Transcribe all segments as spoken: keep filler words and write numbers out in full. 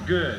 Good.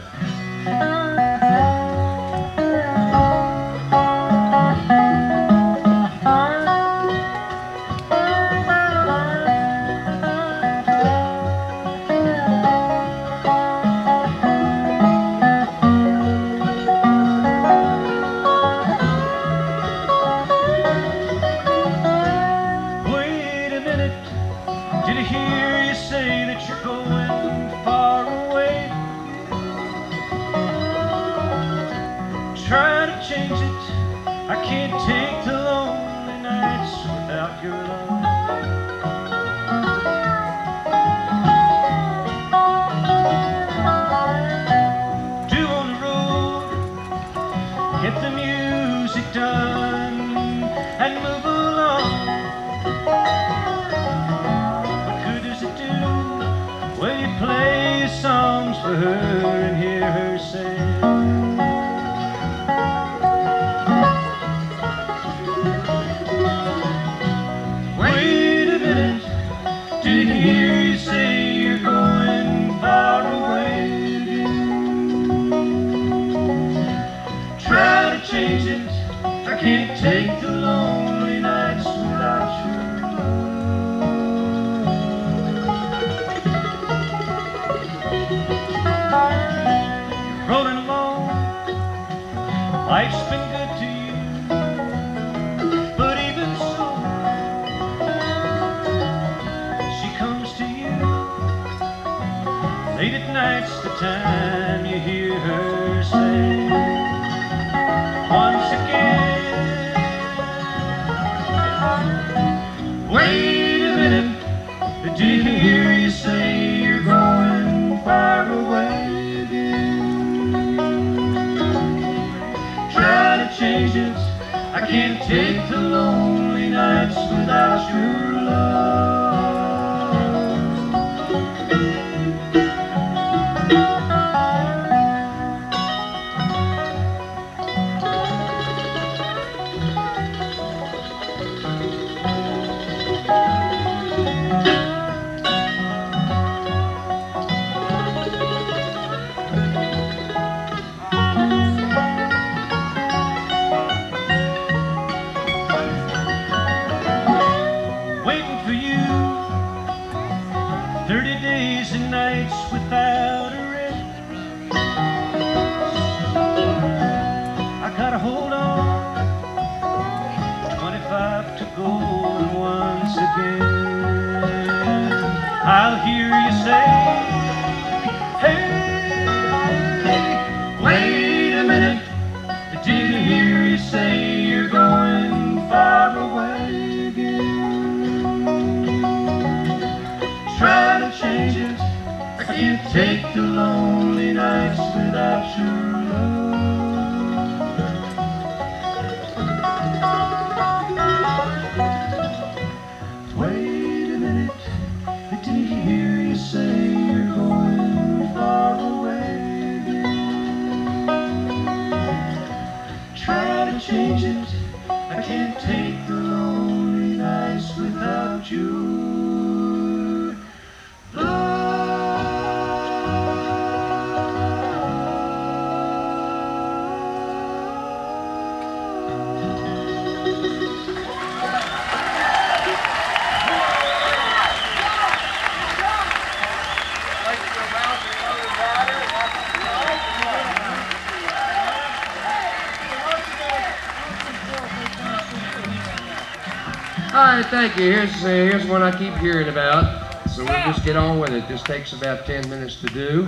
Thank you. Here's, uh, here's one I keep hearing about, so we'll just get on with it. This takes about ten minutes to do.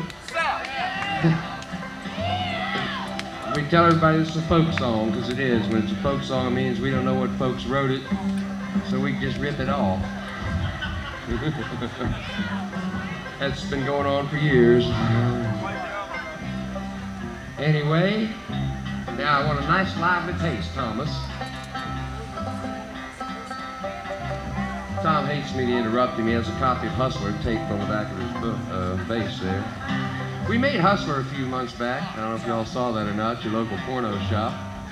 We tell everybody it's a folk song, because it is. When it's a folk song, it means we don't know what folks wrote it, so we can just rip it off. That's been going on for years. Anyway, now I want a nice lively taste, Thomas. Tom hates me to interrupt him. He has a copy of Hustler taped on the back of his book, uh, bass there. We made Hustler a few months back. I don't know if y'all saw that or not, your local porno shop.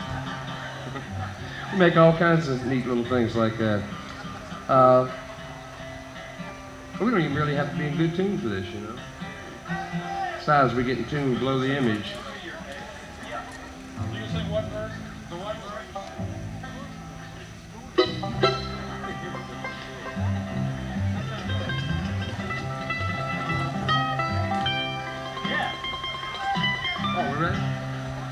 We make all kinds of neat little things like that. Uh, we don't even really have to be in good tune for this, you know. backside as we get in tune with Blow the Image. You can sing one verse? The one verse? Oh, we're ready?